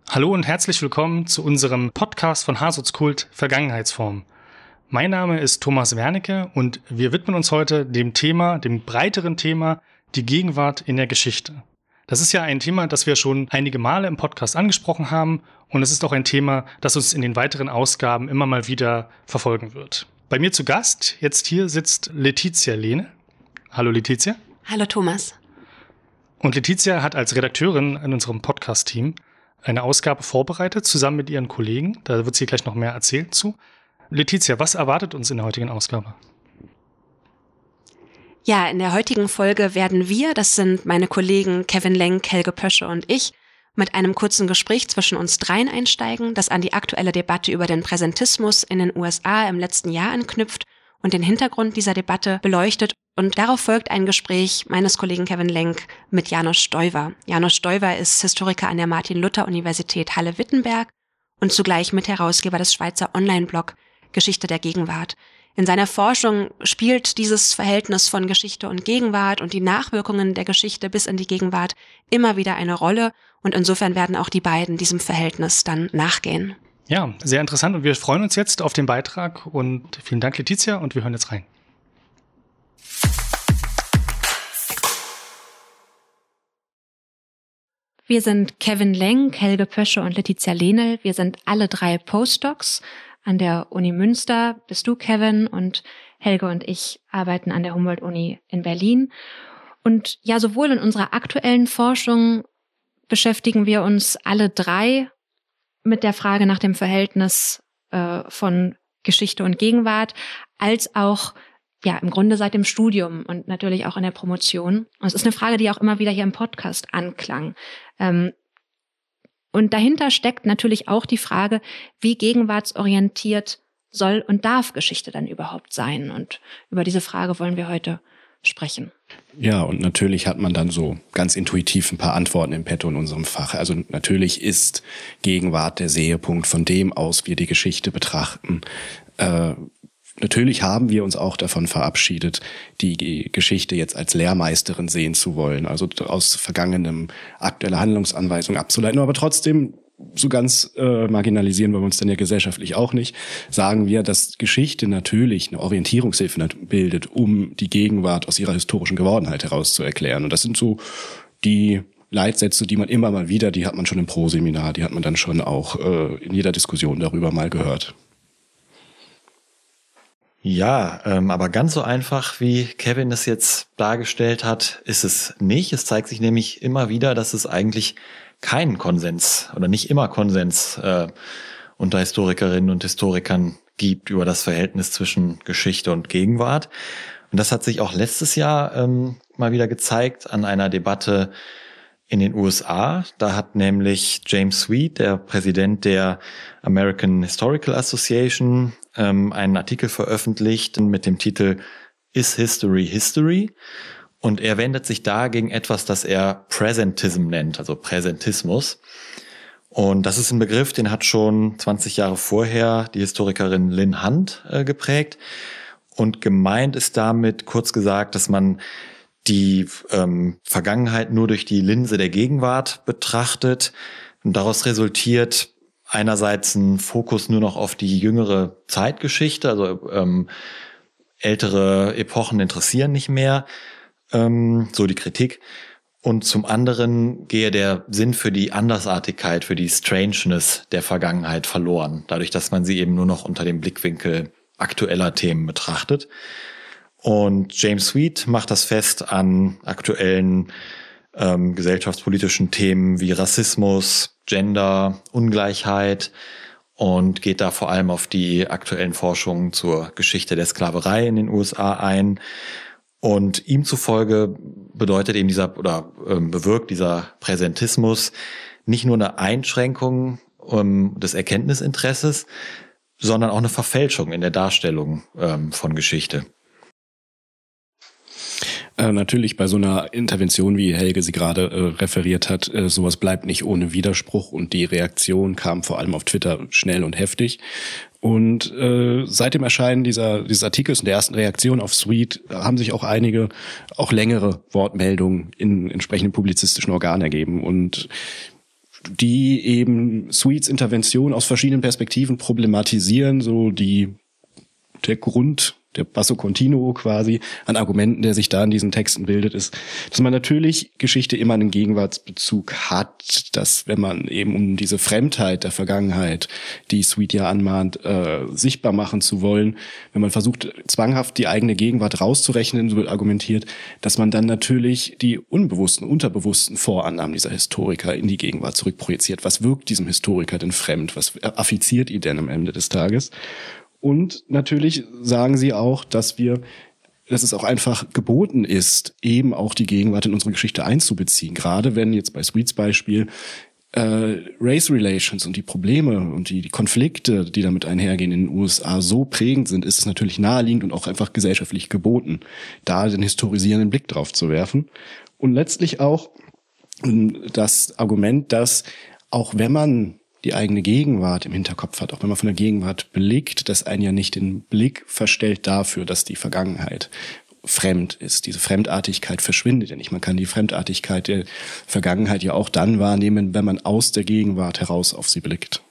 Hallo und herzlich willkommen zu unserem Podcast von Hasotskult Vergangenheitsform. Mein Name ist Thomas Wernicke und wir widmen uns heute dem breiteren Thema, die Gegenwart in der Geschichte. Das ist ja ein Thema, das wir schon einige Male im Podcast angesprochen haben und es ist auch ein Thema, das uns in den weiteren Ausgaben immer mal wieder verfolgen wird. Bei mir zu Gast, jetzt hier sitzt Letizia Lehne. Hallo Letizia. Hallo Thomas. Und Letizia hat als Redakteurin in unserem Podcast-Team eine Ausgabe vorbereitet, zusammen mit ihren Kollegen. Da wird sie gleich noch mehr erzählen zu. Letizia, was erwartet uns in der heutigen Ausgabe? Ja, in der heutigen Folge werden wir, das sind meine Kollegen Kevin Lenk, Helge Pösche und ich, mit einem kurzen Gespräch zwischen uns dreien einsteigen, das an die aktuelle Debatte über den Präsentismus in den USA im letzten Jahr anknüpft und den Hintergrund dieser Debatte beleuchtet. Und darauf folgt ein Gespräch meines Kollegen Kevin Lenk mit János Stoiber. János Stoiber ist Historiker an der Martin-Luther-Universität Halle-Wittenberg und zugleich Mitherausgeber des Schweizer Online-Blog Geschichte der Gegenwart. In seiner Forschung spielt dieses Verhältnis von Geschichte und Gegenwart und die Nachwirkungen der Geschichte bis in die Gegenwart immer wieder eine Rolle. Und insofern werden auch die beiden diesem Verhältnis dann nachgehen. Ja, sehr interessant und wir freuen uns jetzt auf den Beitrag und vielen Dank, Letizia, und wir hören jetzt rein. Wir sind Kevin Lenk, Helge Pösche und Letizia Lehne. Wir sind alle drei Postdocs an der Uni Münster. Bist du, Kevin, und Helge und ich arbeiten an der Humboldt-Uni in Berlin. Und ja, sowohl in unserer aktuellen Forschung beschäftigen wir uns alle drei mit der Frage nach dem Verhältnis von Geschichte und Gegenwart, als auch ja im Grunde seit dem Studium und natürlich auch in der Promotion. Und es ist eine Frage, die auch immer wieder hier im Podcast anklang. Und dahinter steckt natürlich auch die Frage, wie gegenwartsorientiert soll und darf Geschichte dann überhaupt sein? Und über diese Frage wollen wir heute sprechen. Ja, und natürlich hat man dann so ganz intuitiv ein paar Antworten im Petto in unserem Fach. Also natürlich ist Gegenwart der Sehepunkt, von dem aus wir die Geschichte betrachten. Natürlich haben wir uns auch davon verabschiedet, die Geschichte jetzt als Lehrmeisterin sehen zu wollen, also aus Vergangenem aktuelle Handlungsanweisungen abzuleiten, aber trotzdem so ganz marginalisieren wir uns dann ja gesellschaftlich auch nicht, sagen wir, dass Geschichte natürlich eine Orientierungshilfe bildet, um die Gegenwart aus ihrer historischen Gewordenheit heraus zu erklären. Und das sind so die Leitsätze, die man immer mal wieder, die hat man schon im Pro-Seminar, die hat man dann schon auch in jeder Diskussion darüber mal gehört. Ja, aber ganz so einfach, wie Kevin es jetzt dargestellt hat, ist es nicht. Es zeigt sich nämlich immer wieder, dass es eigentlich keinen Konsens oder nicht immer Konsens unter Historikerinnen und Historikern gibt über das Verhältnis zwischen Geschichte und Gegenwart. Und das hat sich auch letztes Jahr mal wieder gezeigt an einer Debatte in den USA. Da hat nämlich James Sweet, der Präsident der American Historical Association, einen Artikel veröffentlicht mit dem Titel Is History History? Und er wendet sich da gegen etwas, das er Presentism nennt, also Präsentismus. Und das ist ein Begriff, den hat schon 20 Jahre vorher die Historikerin Lynn Hunt geprägt. Und gemeint ist damit, kurz gesagt, dass man die Vergangenheit nur durch die Linse der Gegenwart betrachtet. Und daraus resultiert einerseits ein Fokus nur noch auf die jüngere Zeitgeschichte, also ältere Epochen interessieren nicht mehr, so die Kritik. Und zum anderen gehe der Sinn für die Andersartigkeit, für die Strangeness der Vergangenheit verloren, dadurch, dass man sie eben nur noch unter dem Blickwinkel aktueller Themen betrachtet. Und James Sweet macht das fest an aktuellen gesellschaftspolitischen Themen wie Rassismus, Gender, Ungleichheit und geht da vor allem auf die aktuellen Forschungen zur Geschichte der Sklaverei in den USA ein. Und ihm zufolge bedeutet eben bewirkt dieser Präsentismus nicht nur eine Einschränkung des Erkenntnisinteresses, sondern auch eine Verfälschung in der Darstellung von Geschichte. Natürlich bei so einer Intervention, wie Helge sie gerade referiert hat, sowas bleibt nicht ohne Widerspruch und die Reaktion kam vor allem auf Twitter schnell und heftig. Und seit dem Erscheinen dieses Artikels und der ersten Reaktion auf Sweet haben sich auch einige, auch längere Wortmeldungen in entsprechenden publizistischen Organen ergeben. Und die eben Sweets Intervention aus verschiedenen Perspektiven problematisieren, so der Grund, der Basso Continuo quasi an Argumenten, der sich da in diesen Texten bildet, ist, dass man natürlich Geschichte immer einen Gegenwartsbezug hat, dass wenn man eben um diese Fremdheit der Vergangenheit, die Sweet ja anmahnt, sichtbar machen zu wollen, wenn man versucht, zwanghaft die eigene Gegenwart rauszurechnen, so wird argumentiert, dass man dann natürlich die unbewussten, unterbewussten Vorannahmen dieser Historiker in die Gegenwart zurückprojiziert. Was wirkt diesem Historiker denn fremd? Was affiziert ihn denn am Ende des Tages? Und natürlich sagen sie auch, dass es auch einfach geboten ist, eben auch die Gegenwart in unsere Geschichte einzubeziehen. Gerade wenn jetzt bei Sweets Beispiel Race Relations und die Probleme und die Konflikte, die damit einhergehen in den USA, so prägend sind, ist es natürlich naheliegend und auch einfach gesellschaftlich geboten, da den historisierenden Blick drauf zu werfen. Und letztlich auch das Argument, dass auch wenn man die eigene Gegenwart im Hinterkopf hat, auch wenn man von der Gegenwart blickt, dass einen ja nicht den Blick verstellt dafür, dass die Vergangenheit fremd ist. Diese Fremdartigkeit verschwindet ja nicht. Man kann die Fremdartigkeit der Vergangenheit ja auch dann wahrnehmen, wenn man aus der Gegenwart heraus auf sie blickt.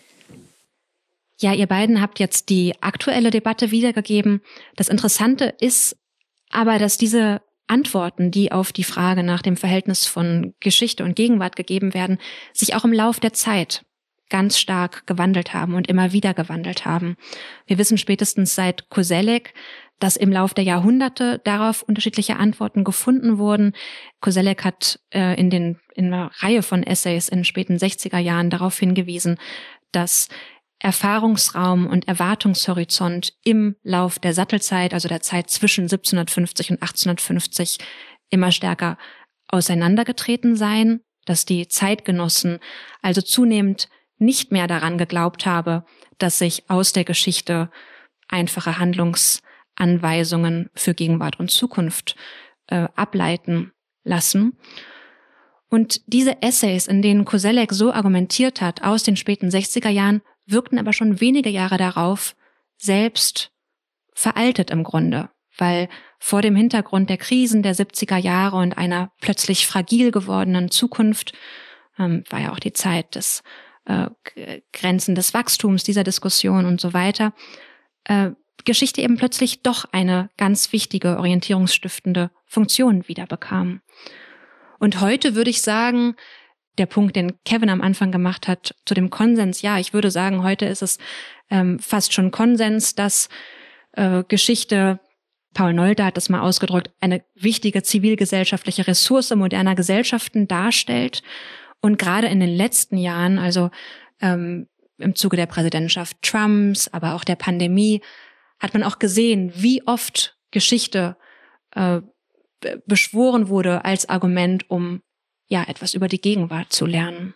Ja, ihr beiden habt jetzt die aktuelle Debatte wiedergegeben. Das Interessante ist aber, dass diese Antworten, die auf die Frage nach dem Verhältnis von Geschichte und Gegenwart gegeben werden, sich auch im Lauf der Zeit ganz stark gewandelt haben und immer wieder gewandelt haben. Wir wissen spätestens seit Koselleck, dass im Lauf der Jahrhunderte darauf unterschiedliche Antworten gefunden wurden. Koselleck hat in einer Reihe von Essays in den späten 60er Jahren darauf hingewiesen, dass Erfahrungsraum und Erwartungshorizont im Lauf der Sattelzeit, also der Zeit zwischen 1750 und 1850, immer stärker auseinandergetreten seien, dass die Zeitgenossen also zunehmend nicht mehr daran geglaubt habe, dass sich aus der Geschichte einfache Handlungsanweisungen für Gegenwart und Zukunft ableiten lassen. Und diese Essays, in denen Koselleck so argumentiert hat, aus den späten 60er Jahren, wirkten aber schon wenige Jahre darauf selbst veraltet im Grunde, weil vor dem Hintergrund der Krisen der 70er Jahre und einer plötzlich fragil gewordenen Zukunft war ja auch die Zeit des Grenzen des Wachstums, dieser Diskussion und so weiter, Geschichte eben plötzlich doch eine ganz wichtige, orientierungsstiftende Funktion wieder bekam. Und heute würde ich sagen, der Punkt, den Kevin am Anfang gemacht hat, zu dem Konsens, ja, ich würde sagen, heute ist es fast schon Konsens, dass Geschichte, Paul Nolde hat das mal ausgedrückt, eine wichtige zivilgesellschaftliche Ressource moderner Gesellschaften darstellt. Und gerade in den letzten Jahren, also im Zuge der Präsidentschaft Trumps, aber auch der Pandemie, hat man auch gesehen, wie oft Geschichte beschworen wurde als Argument, um ja etwas über die Gegenwart zu lernen.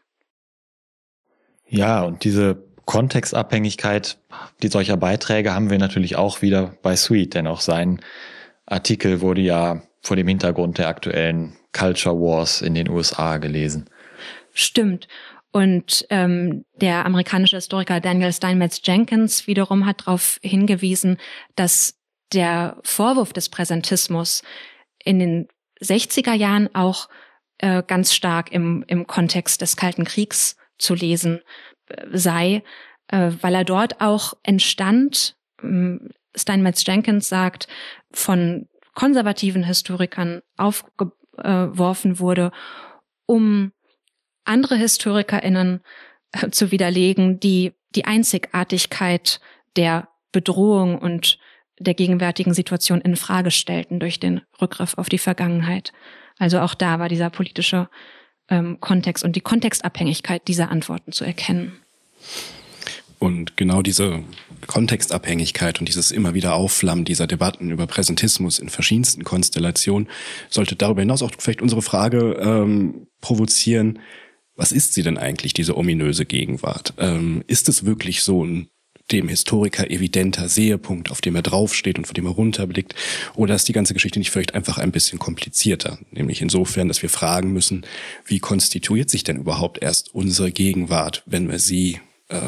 Ja, und diese Kontextabhängigkeit solcher Beiträge haben wir natürlich auch wieder bei Sweet, denn auch sein Artikel wurde ja vor dem Hintergrund der aktuellen Culture Wars in den USA gelesen. Stimmt. Und der amerikanische Historiker Daniel Steinmetz Jenkins wiederum hat darauf hingewiesen, dass der Vorwurf des Präsentismus in den 60er Jahren auch ganz stark im Kontext des Kalten Kriegs zu lesen sei, weil er dort auch entstand, Steinmetz Jenkins sagt, von konservativen Historikern aufgeworfen wurde, um andere HistorikerInnen zu widerlegen, die Einzigartigkeit der Bedrohung und der gegenwärtigen Situation in Frage stellten durch den Rückgriff auf die Vergangenheit. Also auch da war dieser politische Kontext und die Kontextabhängigkeit dieser Antworten zu erkennen. Und genau diese Kontextabhängigkeit und dieses immer wieder Aufflammen dieser Debatten über Präsentismus in verschiedensten Konstellationen sollte darüber hinaus auch vielleicht unsere Frage provozieren: Was ist sie denn eigentlich, diese ominöse Gegenwart? Ist es wirklich so ein dem Historiker evidenter Sehepunkt, auf dem er draufsteht und von dem er runterblickt? Oder ist die ganze Geschichte nicht vielleicht einfach ein bisschen komplizierter? Nämlich insofern, dass wir fragen müssen, wie konstituiert sich denn überhaupt erst unsere Gegenwart, wenn wir sie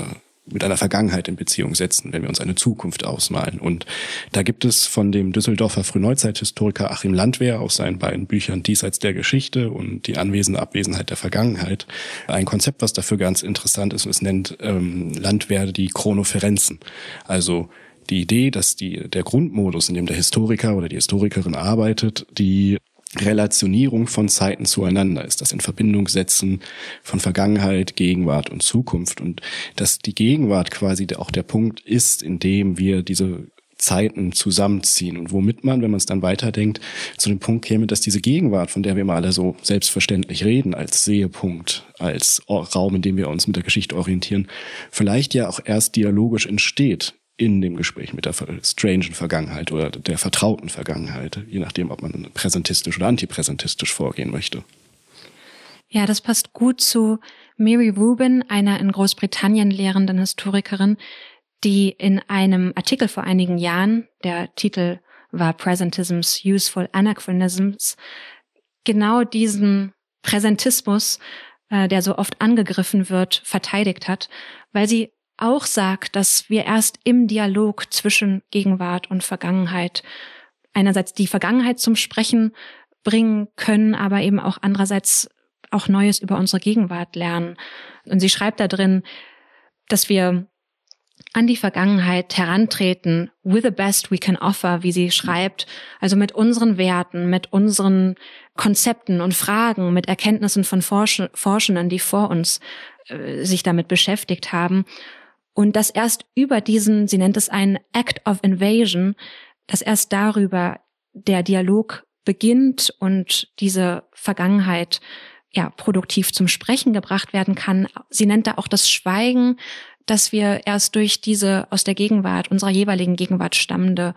mit einer Vergangenheit in Beziehung setzen, wenn wir uns eine Zukunft ausmalen. Und da gibt es von dem Düsseldorfer Frühneuzeithistoriker Achim Landwehr aus seinen beiden Büchern Diesseits der Geschichte und die anwesende Abwesenheit der Vergangenheit ein Konzept, was dafür ganz interessant ist. Und es nennt Landwehr die Chronoferenzen. Also die Idee, dass der Grundmodus, in dem der Historiker oder die Historikerin arbeitet, die Relationierung von Zeiten zueinander ist, das in Verbindung setzen von Vergangenheit, Gegenwart und Zukunft, und dass die Gegenwart quasi auch der Punkt ist, in dem wir diese Zeiten zusammenziehen und womit man, wenn man es dann weiterdenkt, zu dem Punkt käme, dass diese Gegenwart, von der wir immer alle so selbstverständlich reden, als Sehepunkt, als Raum, in dem wir uns mit der Geschichte orientieren, vielleicht ja auch erst dialogisch entsteht in dem Gespräch mit der strangen Vergangenheit oder der vertrauten Vergangenheit, je nachdem, ob man präsentistisch oder antipräsentistisch vorgehen möchte. Ja, das passt gut zu Mary Rubin, einer in Großbritannien lehrenden Historikerin, die in einem Artikel vor einigen Jahren, der Titel war Presentism's Useful Anachronisms, genau diesen Präsentismus, der so oft angegriffen wird, verteidigt hat, weil sie auch sagt, dass wir erst im Dialog zwischen Gegenwart und Vergangenheit einerseits die Vergangenheit zum Sprechen bringen können, aber eben auch andererseits auch Neues über unsere Gegenwart lernen. Und sie schreibt da drin, dass wir an die Vergangenheit herantreten, with the best we can offer, wie sie schreibt, also mit unseren Werten, mit unseren Konzepten und Fragen, mit Erkenntnissen von Forschenden, die vor uns sich damit beschäftigt haben. Und dass erst über diesen, sie nennt es einen Act of Invasion, dass erst darüber der Dialog beginnt und diese Vergangenheit ja produktiv zum Sprechen gebracht werden kann. Sie nennt da auch das Schweigen, dass wir erst durch diese aus der Gegenwart, unserer jeweiligen Gegenwart stammende,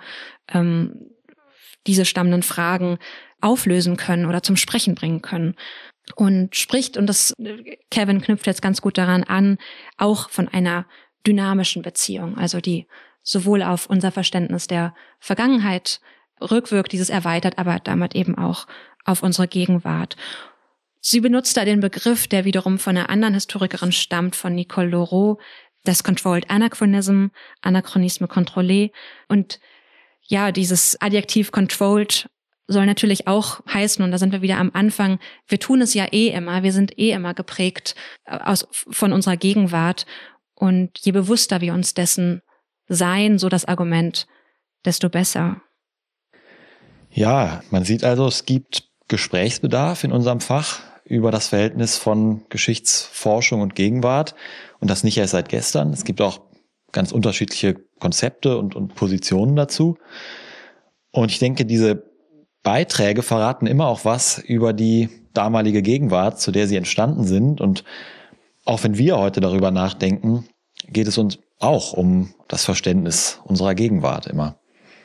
diese stammenden Fragen auflösen können oder zum Sprechen bringen können. Und spricht, und das Kevin knüpft jetzt ganz gut daran an, auch von einer dynamischen Beziehung, also die sowohl auf unser Verständnis der Vergangenheit rückwirkt, dieses erweitert, aber damit eben auch auf unsere Gegenwart. Sie benutzt da den Begriff, der wiederum von einer anderen Historikerin stammt, von Nicole Laureau, das Controlled Anachronism, Anachronisme contrôlé. Und ja, dieses Adjektiv controlled soll natürlich auch heißen, und da sind wir wieder am Anfang, wir tun es ja immer, wir sind immer geprägt von unserer Gegenwart. Und je bewusster wir uns dessen sein, so das Argument, desto besser. Ja, man sieht also, es gibt Gesprächsbedarf in unserem Fach über das Verhältnis von Geschichtsforschung und Gegenwart. Und das nicht erst seit gestern. Es gibt auch ganz unterschiedliche Konzepte und Positionen dazu. Und ich denke, diese Beiträge verraten immer auch was über die damalige Gegenwart, zu der sie entstanden sind. Und auch wenn wir heute darüber nachdenken, geht es uns auch um das Verständnis unserer Gegenwart immer.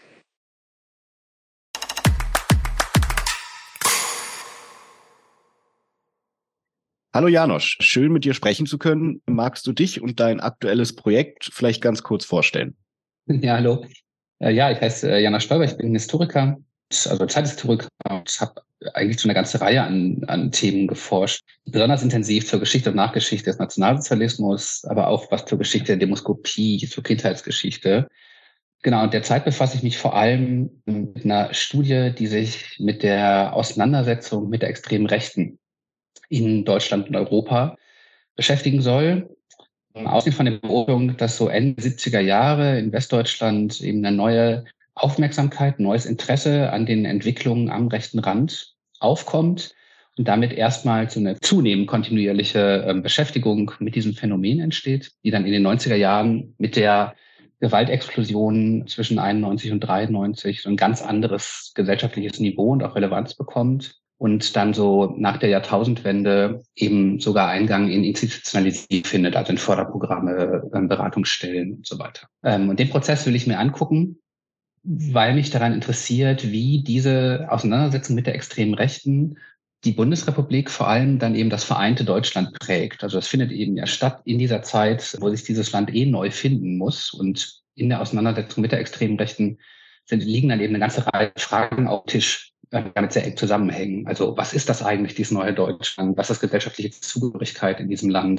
Hallo Janosch, schön mit dir sprechen zu können. Magst du dich und dein aktuelles Projekt vielleicht ganz kurz vorstellen? Ja, hallo. Ja, ich heiße Janosch Stoiber, ich bin Historiker, also Zeithistoriker, und habe eigentlich schon eine ganze Reihe an Themen geforscht. Besonders intensiv zur Geschichte und Nachgeschichte des Nationalsozialismus, aber auch was zur Geschichte der Demoskopie, zur Kindheitsgeschichte. Genau, und derzeit befasse ich mich vor allem mit einer Studie, die sich mit der Auseinandersetzung mit der extremen Rechten in Deutschland und Europa beschäftigen soll. Ausgehend von der Beobachtung, dass so Ende 70er Jahre in Westdeutschland eben eine neue Aufmerksamkeit, neues Interesse an den Entwicklungen am rechten Rand aufkommt und damit erstmal so eine zunehmend kontinuierliche Beschäftigung mit diesem Phänomen entsteht, die dann in den 90er Jahren mit der Gewaltexplosion zwischen 91 und 93 so ein ganz anderes gesellschaftliches Niveau und auch Relevanz bekommt. Und dann so nach der Jahrtausendwende eben sogar Eingang in Institutionalisierung findet, also in Förderprogramme, Beratungsstellen und so weiter. Und den Prozess will ich mir angucken, weil mich daran interessiert, wie diese Auseinandersetzung mit der extremen Rechten die Bundesrepublik, vor allem dann eben das vereinte Deutschland prägt. Also das findet eben ja statt in dieser Zeit, wo sich dieses Land neu finden muss. Und in der Auseinandersetzung mit der extremen Rechten liegen dann eben eine ganze Reihe Fragen auf dem Tisch, damit sehr eng zusammenhängen. Also was ist das eigentlich, dieses neue Deutschland? Was ist gesellschaftliche Zugehörigkeit in diesem Land?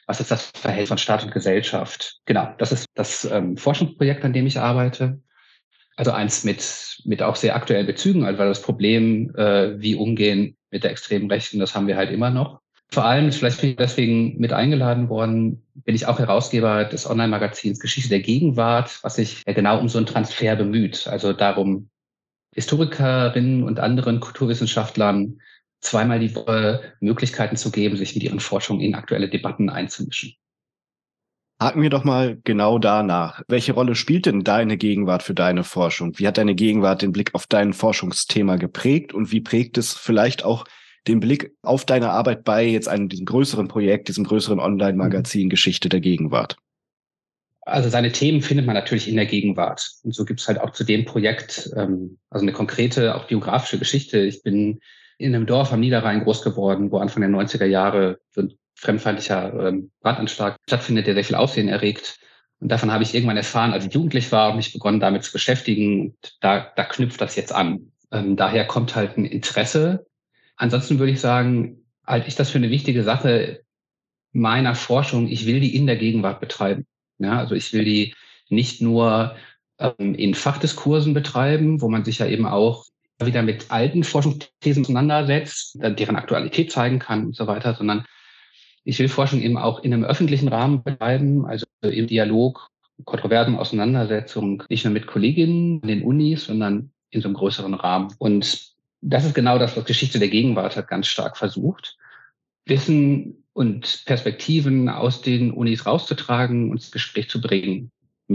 Was ist das Verhältnis von Staat und Gesellschaft? Genau, das ist das Forschungsprojekt, an dem ich arbeite. Also eins mit auch sehr aktuellen Bezügen, also weil das Problem, wie umgehen mit der extremen Rechten, das haben wir halt immer noch. Vor allem, vielleicht bin ich deswegen mit eingeladen worden, bin ich auch Herausgeber des Online-Magazins Geschichte der Gegenwart, was sich ja genau um so einen Transfer bemüht. Also darum, Historikerinnen und anderen Kulturwissenschaftlern zweimal die Woche Möglichkeiten zu geben, sich mit ihren Forschungen in aktuelle Debatten einzumischen. Haken wir doch mal genau danach. Welche Rolle spielt denn deine Gegenwart für deine Forschung? Wie hat deine Gegenwart den Blick auf dein Forschungsthema geprägt und wie prägt es vielleicht auch den Blick auf deine Arbeit bei jetzt diesem größeren Projekt, diesem größeren Online-Magazin Geschichte der Gegenwart? Also seine Themen findet man natürlich in der Gegenwart. Und so gibt es halt auch zu dem Projekt also eine konkrete, auch biografische Geschichte. Ich bin in einem Dorf am Niederrhein groß geworden, wo Anfang der 90er Jahre so ein fremdfeindlicher Brandanschlag stattfindet, der sehr viel Aufsehen erregt. Und davon habe ich irgendwann erfahren, als ich jugendlich war und mich begonnen damit zu beschäftigen. Und da knüpft das jetzt an. Daher kommt halt ein Interesse. Ansonsten würde ich sagen, halte ich das für eine wichtige Sache meiner Forschung. Ich will die in der Gegenwart betreiben. Ja, also ich will die nicht nur in Fachdiskursen betreiben, wo man sich ja eben auch wieder mit alten Forschungsthesen auseinandersetzt, deren Aktualität zeigen kann und so weiter, sondern ich will Forschung eben auch in einem öffentlichen Rahmen betreiben, also im Dialog, kontroversen Auseinandersetzungen, nicht nur mit Kolleginnen an den Unis, sondern in so einem größeren Rahmen. Und das ist genau das, was Geschichte der Gegenwart hat ganz stark versucht. Wissen und Perspektiven aus den Unis rauszutragen und ins Gespräch zu bringen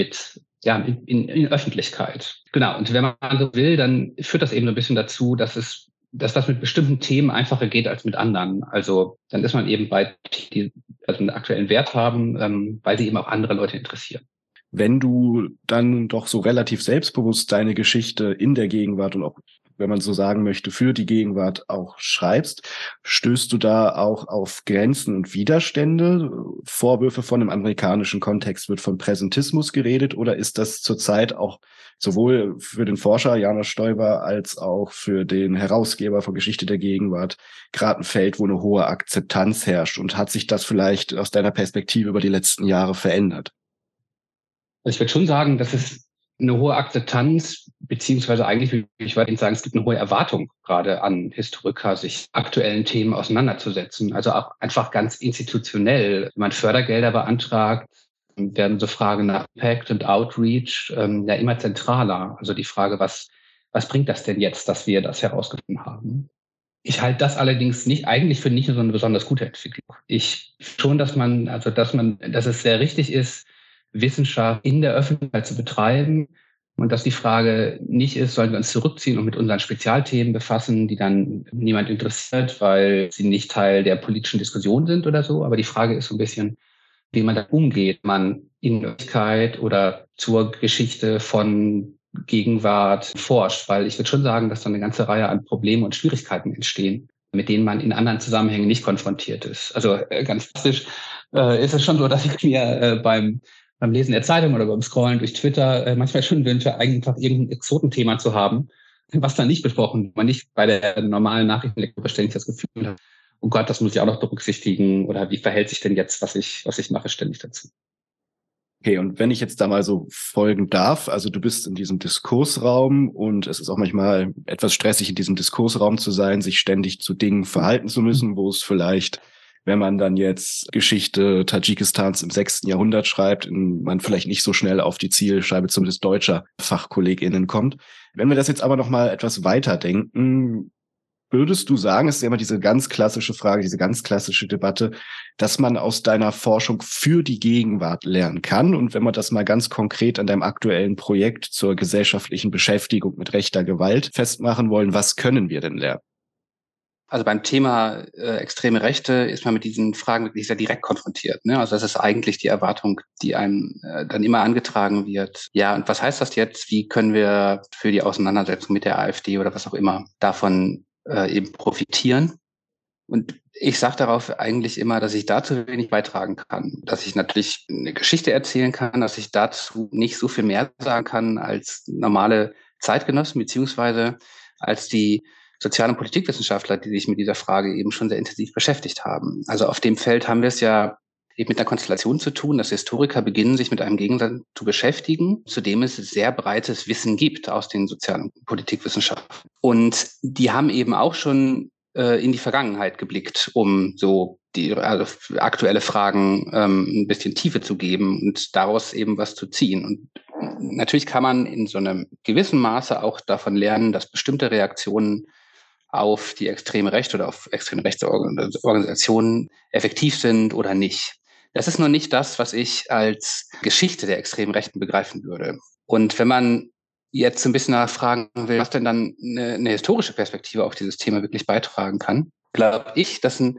in Öffentlichkeit. Genau. Und wenn man so will, dann führt das eben so ein bisschen dazu, dass das mit bestimmten Themen einfacher geht als mit anderen. Also dann ist man eben bei die also einen aktuellen Wert haben, weil sie eben auch andere Leute interessieren. Wenn du dann doch so relativ selbstbewusst deine Geschichte in der Gegenwart und auch, wenn man so sagen möchte, für die Gegenwart auch schreibst, stößt du da auch auf Grenzen und Widerstände? Vorwürfe von einem amerikanischen Kontext wird von Präsentismus geredet oder ist das zurzeit auch sowohl für den Forscher Janosch Stoiber als auch für den Herausgeber von Geschichte der Gegenwart gerade ein Feld, wo eine hohe Akzeptanz herrscht? Und hat sich das vielleicht aus deiner Perspektive über die letzten Jahre verändert? Also ich würde schon sagen, dass es eine hohe Akzeptanz, beziehungsweise eigentlich würde ich weiterhin sagen, es gibt eine hohe Erwartung gerade an Historiker, sich aktuellen Themen auseinanderzusetzen. Also auch einfach ganz institutionell. Wenn man Fördergelder beantragt, werden so Fragen nach Impact und Outreach ja immer zentraler. Also die Frage, was bringt das denn jetzt, dass wir das herausgefunden haben? Ich halte das allerdings eigentlich für nicht so eine besonders gute Entwicklung. Ich schon, dass es sehr richtig ist, Wissenschaft in der Öffentlichkeit zu betreiben und dass die Frage nicht ist, sollen wir uns zurückziehen und mit unseren Spezialthemen befassen, die dann niemand interessiert, weil sie nicht Teil der politischen Diskussion sind oder so. Aber die Frage ist so ein bisschen, wie man da umgeht, man in der Öffentlichkeit oder zur Geschichte von Gegenwart forscht, weil ich würde schon sagen, dass da eine ganze Reihe an Problemen und Schwierigkeiten entstehen, mit denen man in anderen Zusammenhängen nicht konfrontiert ist. Also ganz klassisch ist es schon so, dass ich mir beim Lesen der Zeitung oder beim Scrollen durch Twitter manchmal schon wünsche, einfach irgendein Exotenthema zu haben, was dann nicht besprochen wird, man nicht bei der normalen Nachrichtenlektüre ständig das Gefühl hat, oh Gott, das muss ich auch noch berücksichtigen oder wie verhält sich denn jetzt, was ich mache, ständig dazu. Okay, und wenn ich jetzt da mal so folgen darf, also du bist in diesem Diskursraum und es ist auch manchmal etwas stressig, in diesem Diskursraum zu sein, sich ständig zu Dingen verhalten zu müssen, wo es vielleicht, wenn man dann jetzt Geschichte Tadschikistans im 6. Jahrhundert schreibt, man vielleicht nicht so schnell auf die Zielscheibe zumindest deutscher FachkollegInnen kommt. Wenn wir das jetzt aber noch mal etwas weiterdenken, würdest du sagen, es ist ja immer diese ganz klassische Frage, diese ganz klassische Debatte, dass man aus deiner Forschung für die Gegenwart lernen kann? Und wenn wir das mal ganz konkret an deinem aktuellen Projekt zur gesellschaftlichen Beschäftigung mit rechter Gewalt festmachen wollen, was können wir denn lernen? Also beim Thema extreme Rechte ist man mit diesen Fragen wirklich sehr direkt konfrontiert. Ne? Also das ist eigentlich die Erwartung, die einem dann immer angetragen wird. Ja, und was heißt das jetzt? Wie können wir für die Auseinandersetzung mit der AfD oder was auch immer davon eben profitieren? Und ich sage darauf eigentlich immer, dass ich dazu wenig beitragen kann. Dass ich natürlich eine Geschichte erzählen kann, dass ich dazu nicht so viel mehr sagen kann als normale Zeitgenossen, beziehungsweise als die Sozial- und Politikwissenschaftler, die sich mit dieser Frage eben schon sehr intensiv beschäftigt haben. Also auf dem Feld haben wir es ja eben mit einer Konstellation zu tun, dass Historiker beginnen, sich mit einem Gegenstand zu beschäftigen, zu dem es sehr breites Wissen gibt aus den sozialen Politikwissenschaften. Und die haben eben auch schon in die Vergangenheit geblickt, um so die aktuelle Fragen ein bisschen Tiefe zu geben und daraus eben was zu ziehen. Und natürlich kann man in so einem gewissen Maße auch davon lernen, dass bestimmte Reaktionen auf die extreme Rechte oder auf extreme Rechtsorganisationen effektiv sind oder nicht. Das ist nur nicht das, was ich als Geschichte der extremen Rechten begreifen würde. Und wenn man jetzt ein bisschen nachfragen will, was denn dann eine historische Perspektive auf dieses Thema wirklich beitragen kann, glaube ich, dass ein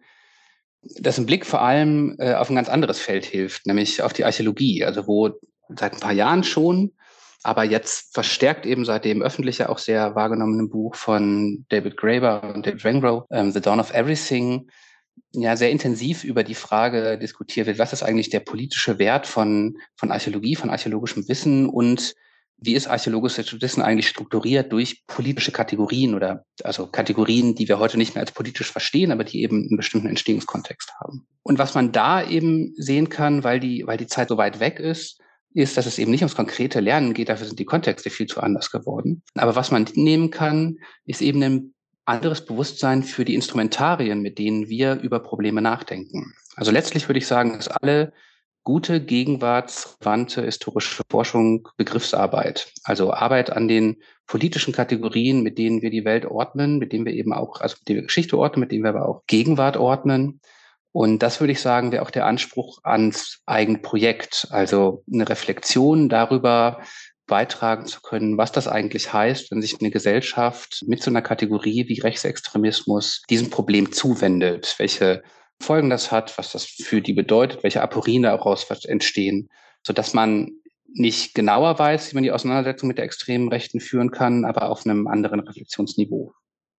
Blick vor allem auf ein ganz anderes Feld hilft, nämlich auf die Archäologie, also wo seit ein paar Jahren schon, aber jetzt verstärkt eben seit dem öffentlich auch sehr wahrgenommenen Buch von David Graeber und David Wengrow, The Dawn of Everything, ja sehr intensiv über die Frage diskutiert wird, was ist eigentlich der politische Wert von Archäologie, von archäologischem Wissen und wie ist archäologisches Wissen eigentlich strukturiert durch politische Kategorien oder also Kategorien, die wir heute nicht mehr als politisch verstehen, aber die eben einen bestimmten Entstehungskontext haben. Und was man da eben sehen kann, weil die Zeit so weit weg ist, dass es eben nicht ums konkrete Lernen geht, dafür sind die Kontexte viel zu anders geworden. Aber was man nehmen kann, ist eben ein anderes Bewusstsein für die Instrumentarien, mit denen wir über Probleme nachdenken. Also letztlich würde ich sagen, dass alle gute, gegenwartsrelevante historische Forschung Begriffsarbeit, also Arbeit an den politischen Kategorien, mit denen wir die Welt ordnen, mit denen wir eben auch, also mit denen wir Geschichte ordnen, mit denen wir aber auch Gegenwart ordnen. Und das würde ich sagen, wäre auch der Anspruch ans Eigenprojekt, also eine Reflexion darüber beitragen zu können, was das eigentlich heißt, wenn sich eine Gesellschaft mit so einer Kategorie wie Rechtsextremismus diesem Problem zuwendet, welche Folgen das hat, was das für die bedeutet, welche Aporien daraus entstehen, sodass man nicht genauer weiß, wie man die Auseinandersetzung mit der extremen Rechten führen kann, aber auf einem anderen Reflexionsniveau.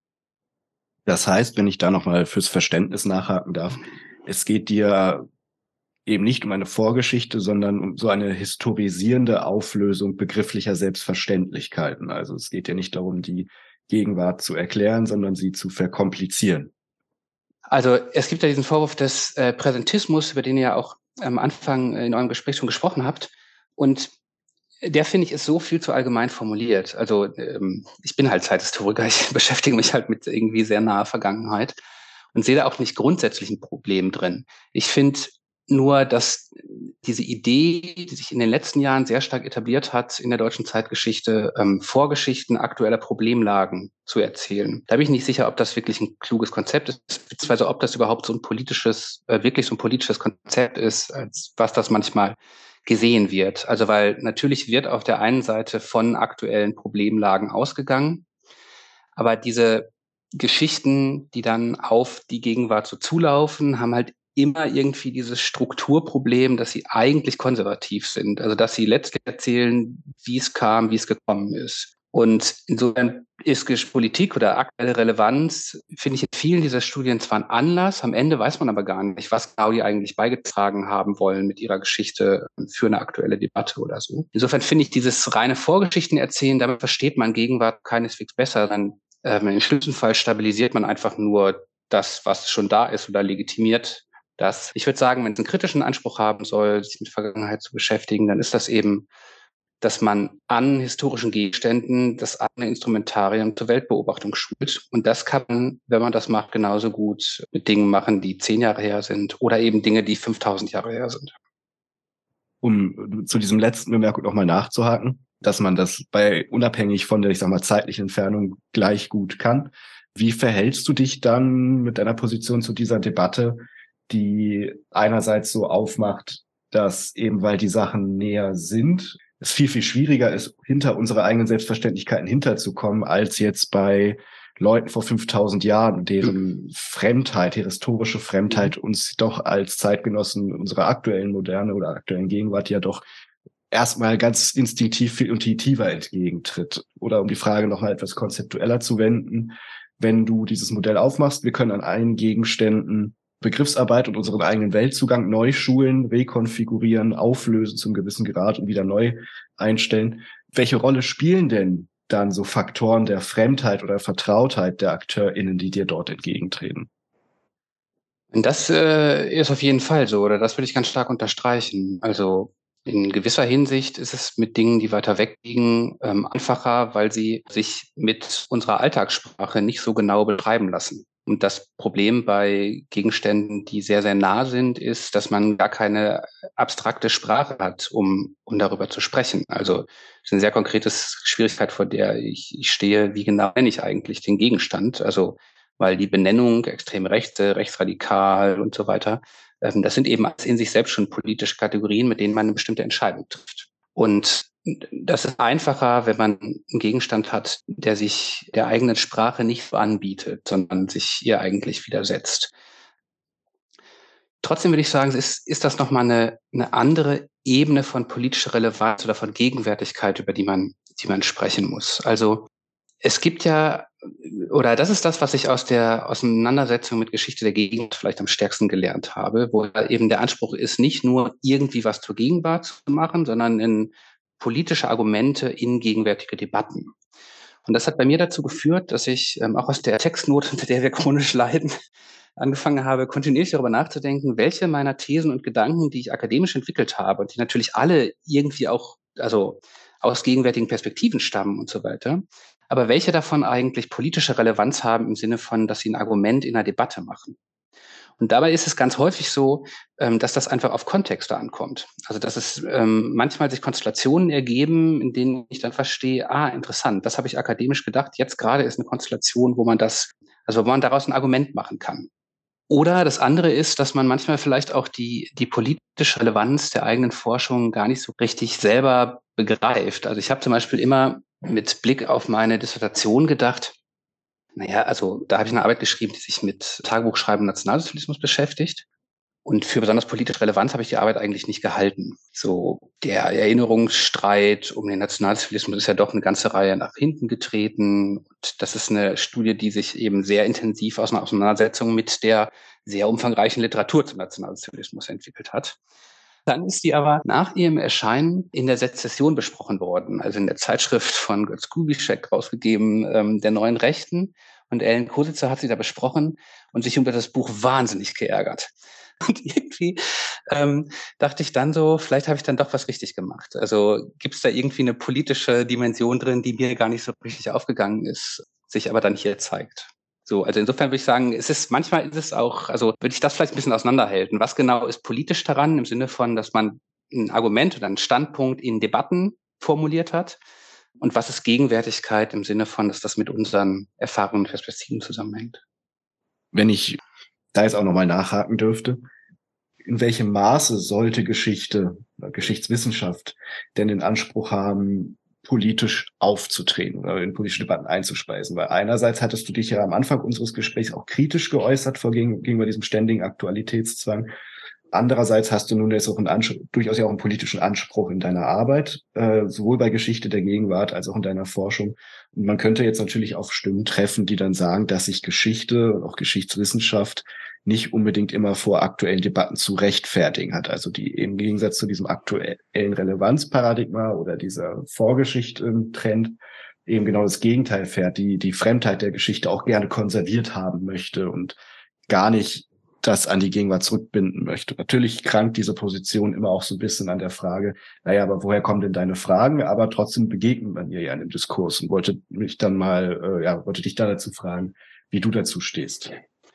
Das heißt, wenn ich da nochmal fürs Verständnis nachhaken darf, es geht dir eben nicht um eine Vorgeschichte, sondern um so eine historisierende Auflösung begrifflicher Selbstverständlichkeiten. Also es geht ja nicht darum, die Gegenwart zu erklären, sondern sie zu verkomplizieren. Also es gibt ja diesen Vorwurf des Präsentismus, über den ihr ja auch am Anfang in eurem Gespräch schon gesprochen habt. Und der, finde ich, ist so viel zu allgemein formuliert. Also ich bin halt Zeithistoriker, ich beschäftige mich halt mit irgendwie sehr naher Vergangenheit und sehe da auch nicht grundsätzlich ein Problem drin. Ich finde nur, dass diese Idee, die sich in den letzten Jahren sehr stark etabliert hat in der deutschen Zeitgeschichte, Vorgeschichten aktueller Problemlagen zu erzählen. Da bin ich nicht sicher, ob das wirklich ein kluges Konzept ist, beziehungsweise ob das überhaupt so ein politisches, wirklich so ein politisches Konzept ist, als was das manchmal gesehen wird. Also weil natürlich wird auf der einen Seite von aktuellen Problemlagen ausgegangen, aber diese Geschichten, die dann auf die Gegenwart so zulaufen, haben halt immer irgendwie dieses Strukturproblem, dass sie eigentlich konservativ sind. Also dass sie letztlich erzählen, wie es kam, wie es gekommen ist. Und insofern ist Politik oder aktuelle Relevanz, finde ich in vielen dieser Studien zwar ein Anlass, am Ende weiß man aber gar nicht, was genau die eigentlich beigetragen haben wollen mit ihrer Geschichte für eine aktuelle Debatte oder so. Insofern finde ich dieses reine Vorgeschichten erzählen, damit versteht man Gegenwart keineswegs besser. Dann im schlimmsten Fall stabilisiert man einfach nur das, was schon da ist oder legitimiert das. Ich würde sagen, wenn es einen kritischen Anspruch haben soll, sich mit Vergangenheit zu beschäftigen, dann ist das eben, dass man an historischen Gegenständen das eigene Instrumentarium zur Weltbeobachtung schult. Und das kann man, wenn man das macht, genauso gut mit Dingen machen, die 10 Jahre her sind oder eben Dinge, die 5000 Jahre her sind. Um zu diesem letzten Bemerkung nochmal nachzuhaken, dass man das unabhängig von der, ich sag mal, zeitlichen Entfernung gleich gut kann. Wie verhältst du dich dann mit deiner Position zu dieser Debatte, die einerseits so aufmacht, dass eben weil die Sachen näher sind, es viel, viel schwieriger ist, hinter unsere eigenen Selbstverständlichkeiten hinterzukommen, als jetzt bei Leuten vor 5000 Jahren, deren Fremdheit, historische Fremdheit uns doch als Zeitgenossen unserer aktuellen Moderne oder aktuellen Gegenwart ja doch erstmal ganz instinktiv viel intuitiver entgegentritt. Oder um die Frage nochmal etwas konzeptueller zu wenden, wenn du dieses Modell aufmachst, wir können an allen Gegenständen Begriffsarbeit und unseren eigenen Weltzugang neu schulen, rekonfigurieren, auflösen zum gewissen Grad und wieder neu einstellen. Welche Rolle spielen denn dann so Faktoren der Fremdheit oder Vertrautheit der AkteurInnen, die dir dort entgegentreten? Das ist auf jeden Fall so, oder das würde ich ganz stark unterstreichen. Also in gewisser Hinsicht ist es mit Dingen, die weiter weg liegen, einfacher, weil sie sich mit unserer Alltagssprache nicht so genau beschreiben lassen. Und das Problem bei Gegenständen, die sehr, sehr nah sind, ist, dass man gar keine abstrakte Sprache hat, um darüber zu sprechen. Also das ist eine sehr konkrete Schwierigkeit, vor der ich stehe. Wie genau nenne ich eigentlich den Gegenstand? Also weil die Benennung extreme Rechte, rechtsradikal und so weiter, das sind eben in sich selbst schon politische Kategorien, mit denen man eine bestimmte Entscheidung trifft. Und das ist einfacher, wenn man einen Gegenstand hat, der sich der eigenen Sprache nicht so anbietet, sondern sich ihr eigentlich widersetzt. Trotzdem würde ich sagen, ist das nochmal eine andere Ebene von politischer Relevanz oder von Gegenwärtigkeit, über die man sprechen muss. Also es gibt ja, oder das ist das, was ich aus der Auseinandersetzung mit Geschichte der Gegenwart vielleicht am stärksten gelernt habe, wo eben der Anspruch ist, nicht nur irgendwie was zur Gegenwart zu machen, sondern in politische Argumente in gegenwärtige Debatten. Und das hat bei mir dazu geführt, dass ich auch aus der Textnot, unter der wir chronisch leiden, angefangen habe, kontinuierlich darüber nachzudenken, welche meiner Thesen und Gedanken, die ich akademisch entwickelt habe und die natürlich alle irgendwie auch, also aus gegenwärtigen Perspektiven stammen und so weiter, aber welche davon eigentlich politische Relevanz haben im Sinne von, dass sie ein Argument in einer Debatte machen. Und dabei ist es ganz häufig so, dass das einfach auf Kontexte ankommt. Also dass es manchmal sich Konstellationen ergeben, in denen ich dann verstehe, interessant, das habe ich akademisch gedacht, jetzt gerade ist eine Konstellation, wo man daraus ein Argument machen kann. Oder das andere ist, dass man manchmal vielleicht auch die politische Relevanz der eigenen Forschung gar nicht so richtig selber begreift. Also ich habe zum Beispiel immer mit Blick auf meine Dissertation gedacht, also da habe ich eine Arbeit geschrieben, die sich mit Tagebuchschreiben und Nationalsozialismus beschäftigt. Und für besonders politische Relevanz habe ich die Arbeit eigentlich nicht gehalten. So der Erinnerungsstreit um den Nationalsozialismus ist ja doch eine ganze Reihe nach hinten getreten. Und das ist eine Studie, die sich eben sehr intensiv aus einer Auseinandersetzung mit der sehr umfangreichen Literatur zum Nationalsozialismus entwickelt hat. Dann ist die aber nach ihrem Erscheinen in der Sezession besprochen worden, also in der Zeitschrift von Götz Kubitschek rausgegeben, der Neuen Rechten. Und Ellen Kositzer hat sie da besprochen und sich über das Buch wahnsinnig geärgert. Und irgendwie dachte ich dann so, vielleicht habe ich dann doch was richtig gemacht. Also gibt es da irgendwie eine politische Dimension drin, die mir gar nicht so richtig aufgegangen ist, sich aber dann hier zeigt. So, also insofern würde ich sagen, manchmal ist es auch, also würde ich das vielleicht ein bisschen auseinanderhalten. Was genau ist politisch daran, im Sinne von, dass man ein Argument oder einen Standpunkt in Debatten formuliert hat? Und was ist Gegenwärtigkeit im Sinne von, dass das mit unseren Erfahrungen und Perspektiven zusammenhängt? Wenn ich da jetzt auch nochmal nachhaken dürfte, in welchem Maße sollte Geschichte, Geschichtswissenschaft denn den Anspruch haben, politisch aufzutreten oder in politische Debatten einzuspeisen? Weil einerseits hattest du dich ja am Anfang unseres Gesprächs auch kritisch geäußert gegenüber diesem ständigen Aktualitätszwang. Andererseits hast du nun jetzt auch durchaus ja auch einen politischen Anspruch in deiner Arbeit, sowohl bei Geschichte der Gegenwart als auch in deiner Forschung. Und man könnte jetzt natürlich auch Stimmen treffen, die dann sagen, dass sich Geschichte und auch Geschichtswissenschaft nicht unbedingt immer vor aktuellen Debatten zu rechtfertigen hat. Also die im Gegensatz zu diesem aktuellen Relevanzparadigma oder dieser Vorgeschichte-Trend eben genau das Gegenteil fährt, die Fremdheit der Geschichte auch gerne konserviert haben möchte und gar nicht das an die Gegenwart zurückbinden möchte. Natürlich krankt diese Position immer auch so ein bisschen an der Frage, aber woher kommen denn deine Fragen? Aber trotzdem begegnet man ihr ja in dem Diskurs und wollte dich dann dazu fragen, wie du dazu stehst.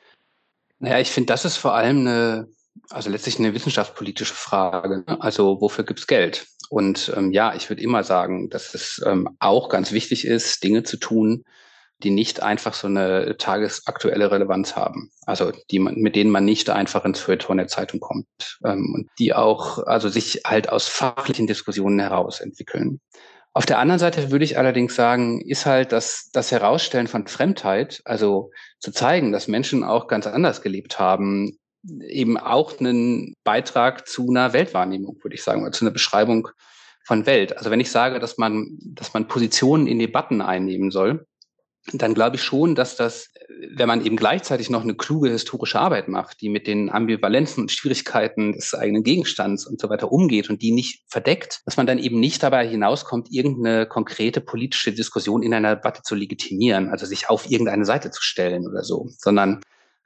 Ich finde, das ist vor allem letztlich eine wissenschaftspolitische Frage. Also wofür gibt's Geld? Und ich würde immer sagen, dass es auch ganz wichtig ist, Dinge zu tun, die nicht einfach so eine tagesaktuelle Relevanz haben. Also mit denen man nicht einfach ins Feuilleton der Zeitung kommt. Und die auch sich halt aus fachlichen Diskussionen heraus entwickeln. Auf der anderen Seite würde ich allerdings sagen, ist halt das Herausstellen von Fremdheit, also zu zeigen, dass Menschen auch ganz anders gelebt haben, eben auch einen Beitrag zu einer Weltwahrnehmung, würde ich sagen, oder zu einer Beschreibung von Welt. Also wenn ich sage, dass man Positionen in Debatten einnehmen soll, dann glaube ich schon, dass das, wenn man eben gleichzeitig noch eine kluge historische Arbeit macht, die mit den Ambivalenzen und Schwierigkeiten des eigenen Gegenstands und so weiter umgeht und die nicht verdeckt, dass man dann eben nicht dabei hinauskommt, irgendeine konkrete politische Diskussion in einer Debatte zu legitimieren, also sich auf irgendeine Seite zu stellen oder so, sondern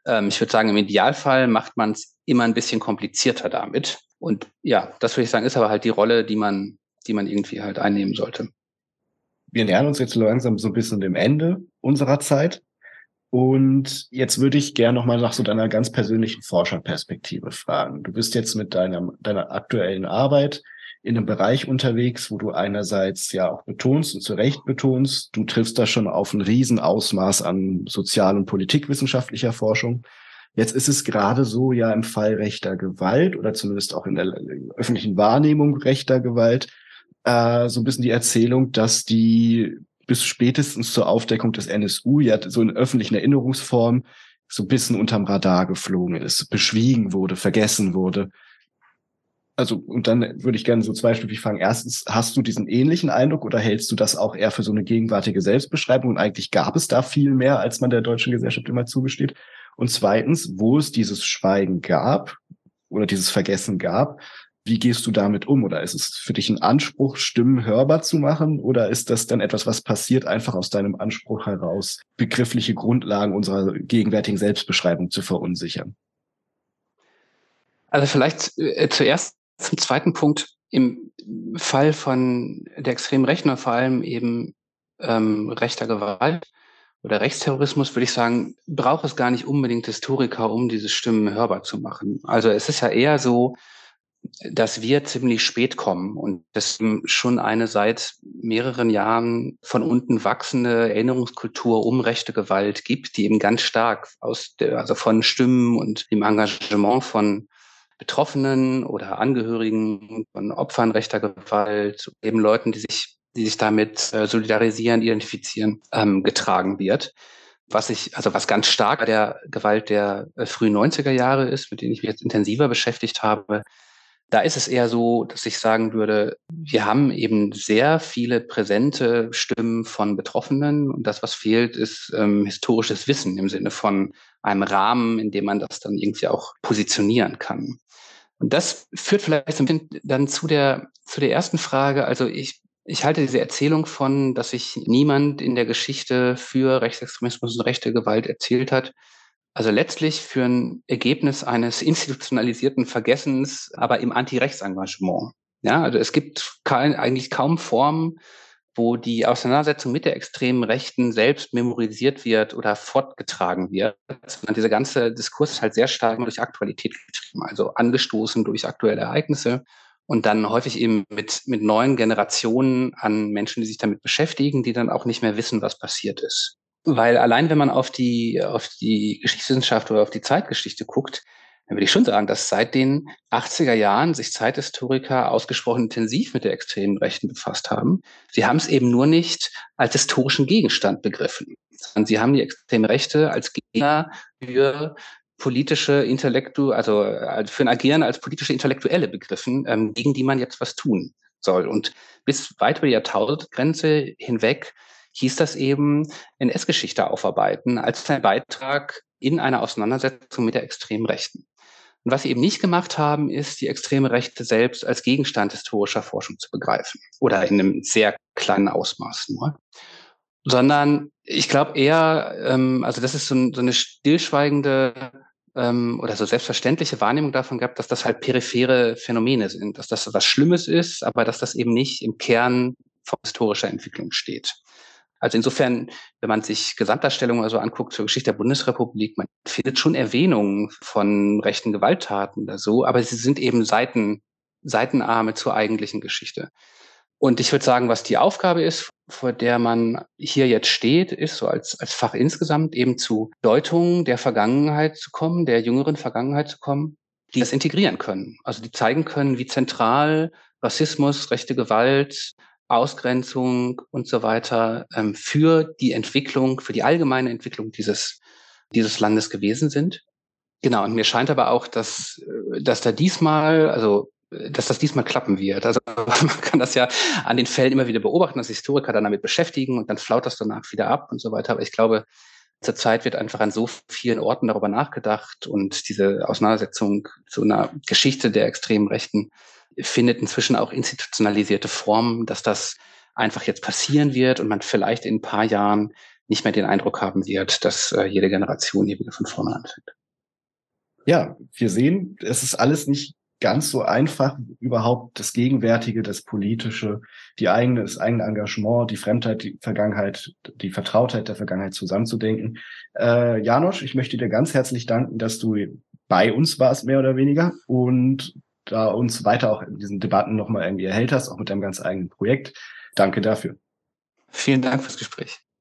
Ich würde sagen, im Idealfall macht man es immer ein bisschen komplizierter damit. Und ja, das würde ich sagen, ist aber halt die Rolle, die man irgendwie halt einnehmen sollte. Wir nähern uns jetzt langsam so ein bisschen dem Ende unserer Zeit. Und jetzt würde ich gerne nochmal nach so deiner ganz persönlichen Forscherperspektive fragen. Du bist jetzt mit deiner aktuellen Arbeit in einem Bereich unterwegs, wo du einerseits ja auch betonst und zu Recht betonst, du triffst da schon auf ein Riesenausmaß an sozial- und politikwissenschaftlicher Forschung. Jetzt ist es gerade so ja im Fall rechter Gewalt oder zumindest auch in der öffentlichen Wahrnehmung rechter Gewalt so ein bisschen die Erzählung, dass die bis spätestens zur Aufdeckung des NSU ja so in öffentlichen Erinnerungsform so ein bisschen unterm Radar geflogen ist, beschwiegen wurde, vergessen wurde. Also, und dann würde ich gerne so zweistufig fragen. Erstens, hast du diesen ähnlichen Eindruck oder hältst du das auch eher für so eine gegenwärtige Selbstbeschreibung? Und eigentlich gab es da viel mehr, als man der deutschen Gesellschaft immer zugesteht. Und zweitens, wo es dieses Schweigen gab oder dieses Vergessen gab, wie gehst du damit um? Oder ist es für dich ein Anspruch, Stimmen hörbar zu machen? Oder ist das dann etwas, was passiert, einfach aus deinem Anspruch heraus, begriffliche Grundlagen unserer gegenwärtigen Selbstbeschreibung zu verunsichern? Also vielleicht zuerst zum zweiten Punkt. Im Fall von der extremen Rechten und vor allem eben rechter Gewalt oder Rechtsterrorismus, würde ich sagen, braucht es gar nicht unbedingt Historiker, um diese Stimmen hörbar zu machen. Also es ist ja eher so, dass wir ziemlich spät kommen und es schon eine seit mehreren Jahren von unten wachsende Erinnerungskultur um rechte Gewalt gibt, die eben ganz stark also von Stimmen und dem Engagement von Betroffenen oder Angehörigen von Opfern rechter Gewalt, eben Leuten, die sich damit solidarisieren, identifizieren, getragen wird. Was ganz stark bei der Gewalt der frühen 90er Jahre ist, mit denen ich mich jetzt intensiver beschäftigt habe, da ist es eher so, dass ich sagen würde, wir haben eben sehr viele präsente Stimmen von Betroffenen und das, was fehlt, ist historisches Wissen im Sinne von einem Rahmen, in dem man das dann irgendwie auch positionieren kann. Und das führt vielleicht so ein bisschen dann zu der ersten Frage. Also ich halte diese Erzählung von, dass sich niemand in der Geschichte für Rechtsextremismus und rechte Gewalt erzählt hat, also letztlich für ein Ergebnis eines institutionalisierten Vergessens, aber im Anti-Rechts-Engagement. Ja, also es gibt eigentlich kaum Formen, wo die Auseinandersetzung mit der extremen Rechten selbst memorisiert wird oder fortgetragen wird. Dieser ganze Diskurs ist halt sehr stark durch Aktualität getrieben, also angestoßen durch aktuelle Ereignisse und dann häufig eben mit neuen Generationen an Menschen, die sich damit beschäftigen, die dann auch nicht mehr wissen, was passiert ist. Weil allein wenn man auf die Geschichtswissenschaft oder auf die Zeitgeschichte guckt, dann würde ich schon sagen, dass seit den 80er Jahren sich Zeithistoriker ausgesprochen intensiv mit der extremen Rechten befasst haben. Sie haben es eben nur nicht als historischen Gegenstand begriffen, sondern sie haben die extreme Rechte als Gegner für politische also für ein Agieren als politische Intellektuelle begriffen, gegen die man jetzt was tun soll. Und bis weit über die Jahrtausendgrenze hinweg hieß das eben NS-Geschichte aufarbeiten als ein Beitrag in einer Auseinandersetzung mit der extremen Rechten. Und was sie eben nicht gemacht haben, ist, die extreme Rechte selbst als Gegenstand historischer Forschung zu begreifen oder in einem sehr kleinen Ausmaß nur. Sondern ich glaube eher, also das ist so eine stillschweigende oder so selbstverständliche Wahrnehmung davon gab, dass das halt periphere Phänomene sind, dass das was Schlimmes ist, aber dass das eben nicht im Kern von historischer Entwicklung steht. Also insofern, wenn man sich Gesamtdarstellungen also anguckt zur Geschichte der Bundesrepublik, man findet schon Erwähnungen von rechten Gewalttaten oder so, aber sie sind eben Seitenarme zur eigentlichen Geschichte. Und ich würde sagen, was die Aufgabe ist, vor der man hier jetzt steht, ist so als Fach insgesamt eben zu Deutungen der Vergangenheit zu kommen, der jüngeren Vergangenheit zu kommen, die das integrieren können. Also die zeigen können, wie zentral Rassismus, rechte Gewalt, Ausgrenzung und so weiter für die Entwicklung, für die allgemeine Entwicklung dieses Landes gewesen sind. Genau, und mir scheint aber auch, dass das diesmal klappen wird. Also man kann das ja an den Fällen immer wieder beobachten, dass Historiker dann damit beschäftigen und dann flaut das danach wieder ab und so weiter. Aber ich glaube, zurzeit wird einfach an so vielen Orten darüber nachgedacht und diese Auseinandersetzung zu einer Geschichte der extremen Rechten findet inzwischen auch institutionalisierte Formen, dass das einfach jetzt passieren wird und man vielleicht in ein paar Jahren nicht mehr den Eindruck haben wird, dass jede Generation hier wieder von vorne anfängt. Ja, wir sehen, es ist alles nicht ganz so einfach, überhaupt das Gegenwärtige, das Politische, das eigene Engagement, die Fremdheit, die Vergangenheit, die Vertrautheit der Vergangenheit zusammenzudenken. Janosch, ich möchte dir ganz herzlich danken, dass du bei uns warst, mehr oder weniger, und da uns weiter auch in diesen Debatten nochmal irgendwie erhellt hast, auch mit deinem ganz eigenen Projekt. Danke dafür. Vielen Dank fürs Gespräch.